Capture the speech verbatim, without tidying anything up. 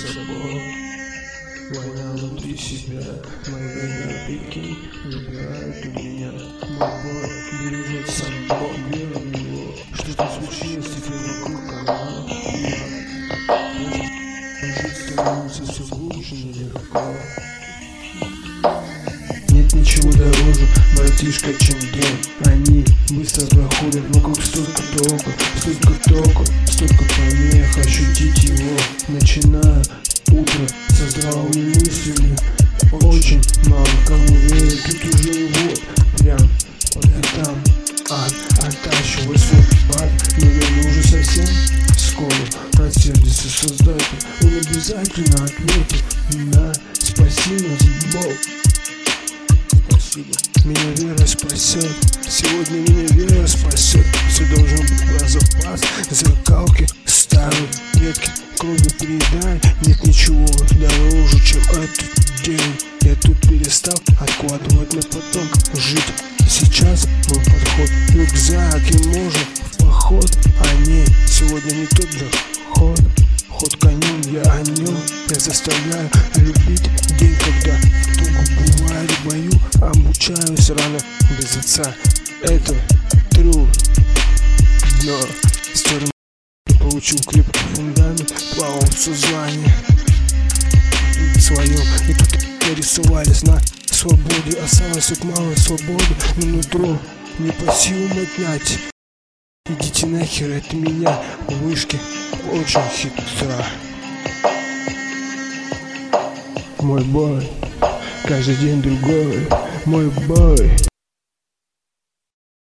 собой. Война внутри себя, мои война, прикинь, забирают у меня. Мой бой бережет сам Бог, верю в него. Что-то случилось, теперь вокруг она. Жить становится все глубже, нелегко. Нет ничего дороже, братишка, чем день. Они быстро проходят вокруг, столько тока, столько тока, столько помех, ощутить его. Начиная утро со здравыми мыслями. Очень мало кому верит, тут уже вот прям по пятам ад, оттачивай свой пад. Но верну уже совсем скоро рассердится создатель. Он обязательно ответит на «Спаси нас, Бог». Спасибо. Меня вера спасет, сегодня меня вера спасет. Все должно быть про запас, зеркалки старые, ветки кровью передай. Нет ничего дороже, чем этот день. Я тут перестал откладывать на потом, жить сейчас мой подход. Рюкзак и можем в поход, а не сегодня не тот доход. Ход конем, я о нем, я заставляю любить день, когда туго бывает в бою. Обучаюсь рано без отца, это true. Дно стерн, получил крепкий фундамент, плавал в сознании своем. И тут нарисовались на свободе, осталось от малой свободы, но нутро не по силам отнять. Идите нахер от меня, вышки очень хитра. Мой бой, каждый день другой, мой бой.